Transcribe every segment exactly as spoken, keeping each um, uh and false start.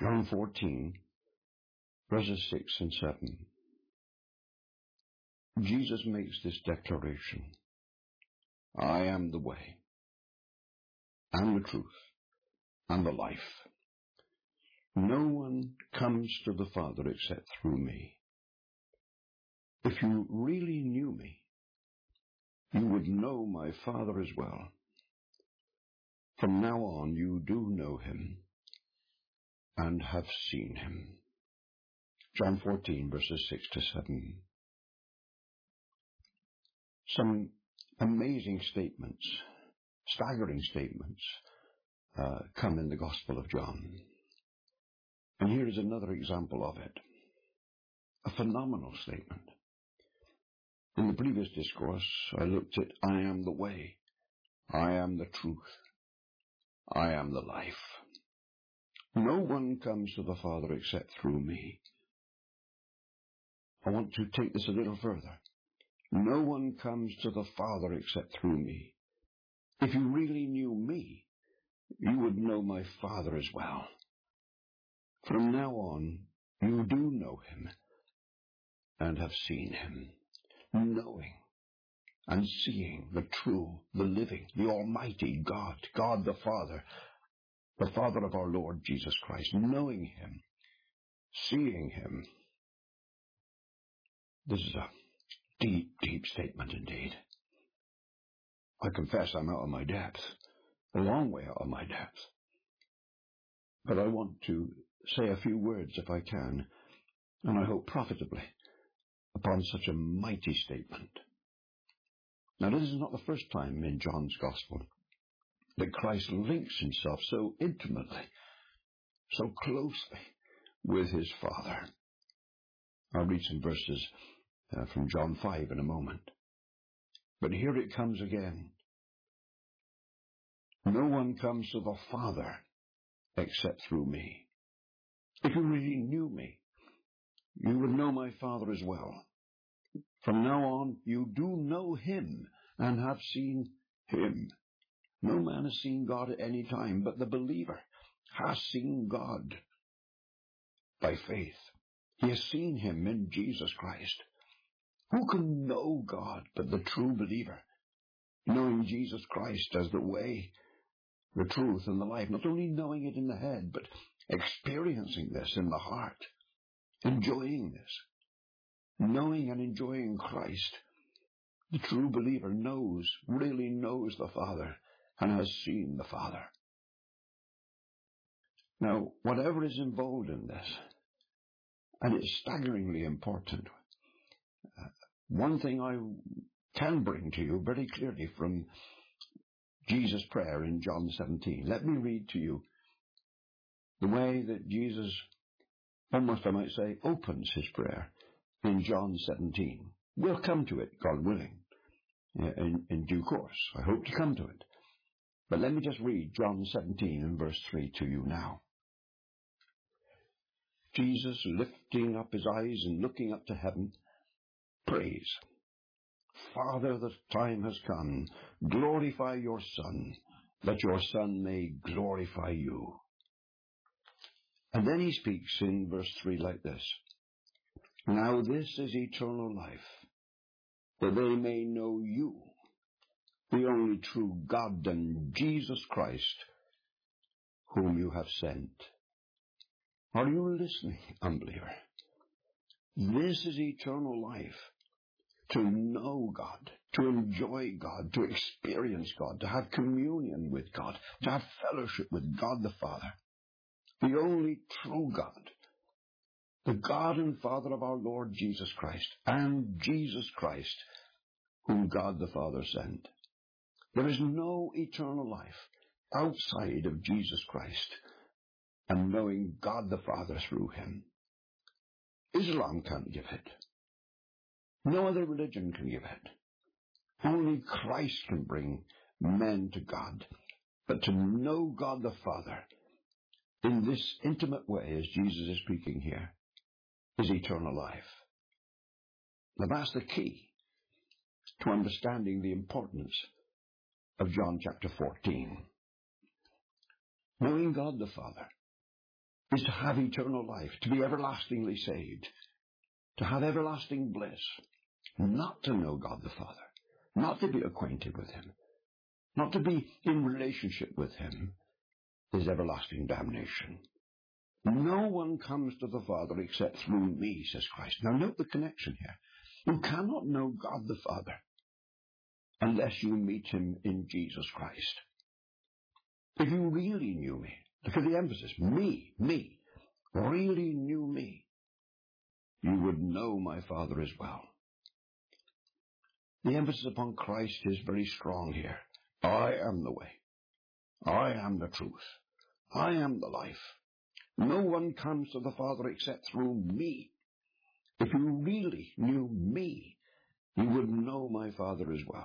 John fourteen, verses six and seven. Jesus makes this declaration: I am the way, and the truth, and the life. No one comes to the Father except through me. If you really knew me, you would know my Father as well. From now on, you do know him and have seen him. John fourteen, verses six to seven. Some amazing statements, staggering statements, uh, come in the Gospel of John. And here is another example of it. A phenomenal statement. In the previous discourse, I looked at I am the way, I am the truth, I am the life. No one comes to the Father except through me. I want to take this a little further. No one comes to the Father except through me. If you really knew me, you would know my Father as well. From now on, you do know him and have seen him, knowing and seeing the true, the living, the almighty God, God the Father, the Father of our Lord Jesus Christ, knowing him, seeing him. This is a deep, deep statement indeed. I confess I'm out of my depth, a long way out of my depth. But I want to say a few words, if I can, and I hope profitably, upon such a mighty statement. Now, this is not the first time in John's Gospel that Christ links himself so intimately, so closely with his Father. I'll read some verses uh, from John five in a moment. But here it comes again. No one comes to the Father except through me. If you really knew me, you would know my Father as well. From now on, you do know him and have seen him. No man has seen God at any time, but the believer has seen God by faith. He has seen him in Jesus Christ. Who can know God but the true believer, knowing Jesus Christ as the way, the truth, and the life? Not only knowing it in the head, but experiencing this in the heart, enjoying this, knowing and enjoying Christ. The true believer knows, really knows the Father and has seen the Father. Now, whatever is involved in this, and it's staggeringly important, uh, one thing I can bring to you very clearly from Jesus' prayer in John seventeen. Let me read to you the way that Jesus, almost I might say, opens his prayer in John seventeen. We'll come to it, God willing, in, in due course. I hope to come to it. But let me just read John seventeen and verse three to you now. Jesus, lifting up his eyes and looking up to heaven, prays, Father, the time has come. Glorify your Son, that your Son may glorify you. And then he speaks in verse three like this. Now this is eternal life, that they may know you, the only true God, and Jesus Christ, whom you have sent. Are you listening, unbeliever? This is eternal life, to know God, to enjoy God, to experience God, to have communion with God, to have fellowship with God the Father, the only true God, the God and Father of our Lord Jesus Christ, and Jesus Christ, whom God the Father sent. There is no eternal life outside of Jesus Christ and knowing God the Father through him. Islam can't give it. No other religion can give it. Only Christ can bring men to God. But to know God the Father in this intimate way, as Jesus is speaking here, is eternal life. Now that's the key to understanding the importance of John chapter fourteen. Knowing God the Father is to have eternal life, to be everlastingly saved, to have everlasting bliss, not to know God the Father, not to be acquainted with him, not to be in relationship with him, is everlasting damnation. No one comes to the Father except through me, says Christ. Now note the connection here. You cannot know God the Father unless you meet him in Jesus Christ. If you really knew me, look at the emphasis, me, me, really knew me, you would know my Father as well. The emphasis upon Christ is very strong here. I am the way. I am the truth. I am the life. No one comes to the Father except through me. If you really knew me, you would know my Father as well.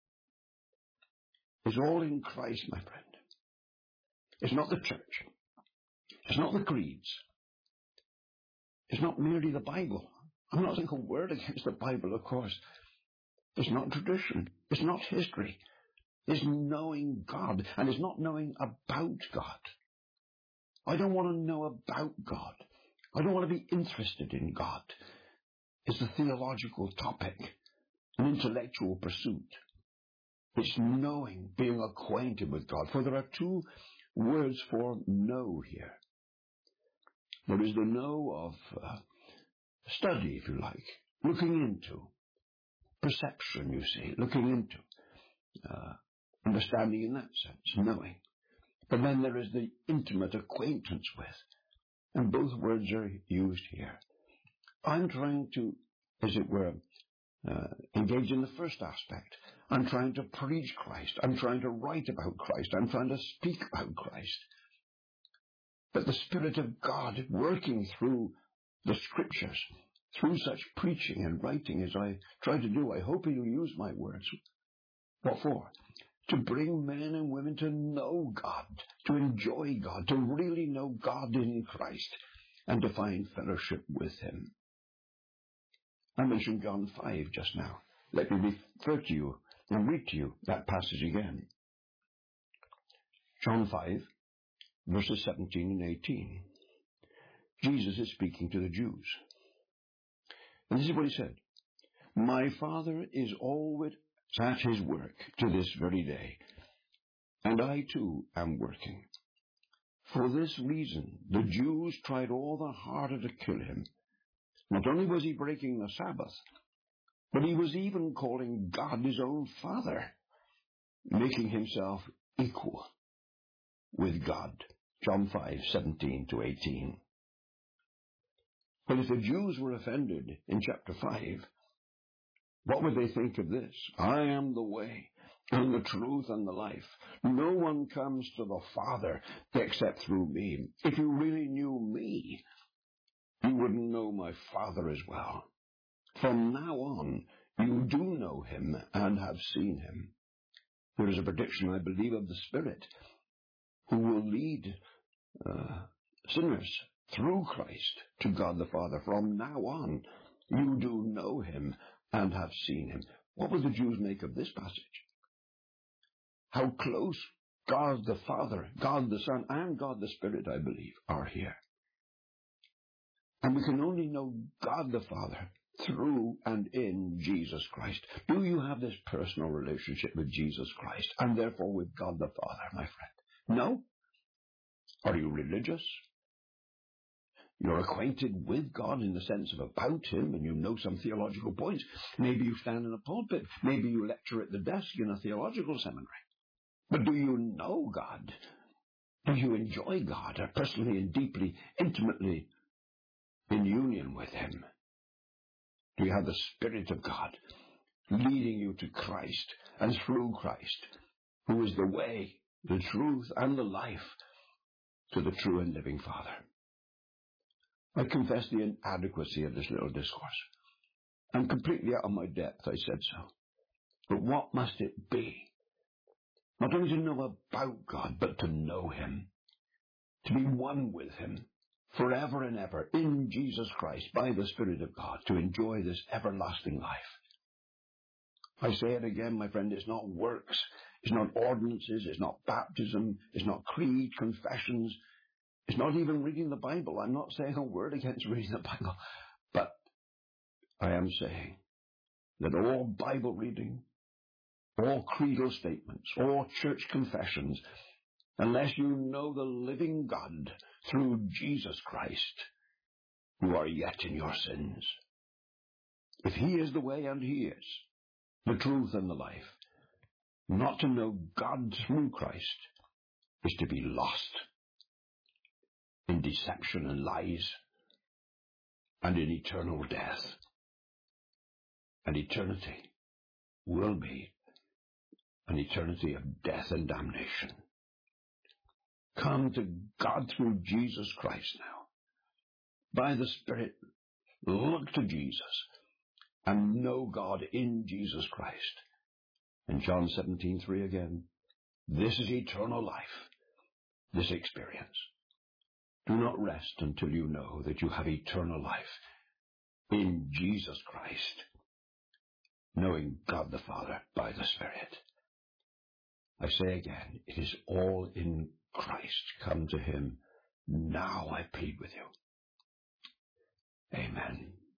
It's all in Christ, my friend. It's not the church. It's not the creeds. It's not merely the Bible. I'm not saying a word against the Bible, of course. It's not tradition. It's not history. It's knowing God, and it's not knowing about God. I don't want to know about God. I don't want to be interested in God. It's a theological topic, an intellectual pursuit. It's knowing, being acquainted with God. For there are two words for know here. There is the know of uh, study, if you like, looking into, perception, you see, looking into, uh, understanding in that sense, knowing. But then there is the intimate acquaintance with, and both words are used here. I'm trying to, as it were, uh, engage in the first aspect. I'm trying to preach Christ. I'm trying to write about Christ. I'm trying to speak about Christ. But the Spirit of God working through the Scriptures, through such preaching and writing as I try to do, I hope He'll use my words. What for? To bring men and women to know God, to enjoy God, to really know God in Christ, and to find fellowship with Him. I mentioned John five just now. Let me refer to you and read to you that passage again. John five, verses seventeen and eighteen. Jesus is speaking to the Jews. And this is what he said. My Father is always at his work to this very day, and I too am working. For this reason, the Jews tried all the harder to kill him. Not only was he breaking the Sabbath, but he was even calling God his own Father, making himself equal with God. John five, seventeen to eighteen. But if the Jews were offended in chapter five, what would they think of this? I am the way and the truth and the life. No one comes to the Father except through me. If you really knew me, you wouldn't know my Father as well. From now on, you do know him and have seen him. There is a prediction, I believe, of the Spirit who will lead uh, sinners through Christ to God the Father. From now on, you do know him and have seen him. What will the Jews make of this passage? How close God the Father, God the Son, and God the Spirit, I believe, are here. And we can only know God the Father through and in Jesus Christ. Do you have this personal relationship with Jesus Christ and therefore with God the Father, my friend? No? Are you religious? You're acquainted with God in the sense of about him, and you know some theological points. Maybe you stand in a pulpit. Maybe you lecture at the desk in a theological seminary. But do you know God? Do you enjoy God personally and deeply, intimately in union with him? Do you have the Spirit of God leading you to Christ and through Christ, who is the way, the truth, and the life to the true and living Father? I confess the inadequacy of this little discourse. I'm completely out of my depth, I said so. But what must it be? Not only to know about God, but to know him. To be one with him forever and ever in Jesus Christ by the Spirit of God, to enjoy this everlasting life. I say it again, my friend, it's not works, it's not ordinances, it's not baptism, it's not creed, confessions. It's not even reading the Bible. I'm not saying a word against reading the Bible. But I am saying that all Bible reading, all creedal statements, all church confessions, unless you know the living God through Jesus Christ, you are yet in your sins. If he is the way, and he is, the truth and the life, not to know God through Christ is to be lost in deception and lies and in eternal death. And eternity will be an eternity of death and damnation. Come to God through Jesus Christ now. By the Spirit, look to Jesus and know God in Jesus Christ. In John seventeen three again, this is eternal life, this experience. Do not rest until you know that you have eternal life in Jesus Christ, knowing God the Father by the Spirit. I say again, it is all in Christ. Come to him now, I plead with you. Amen.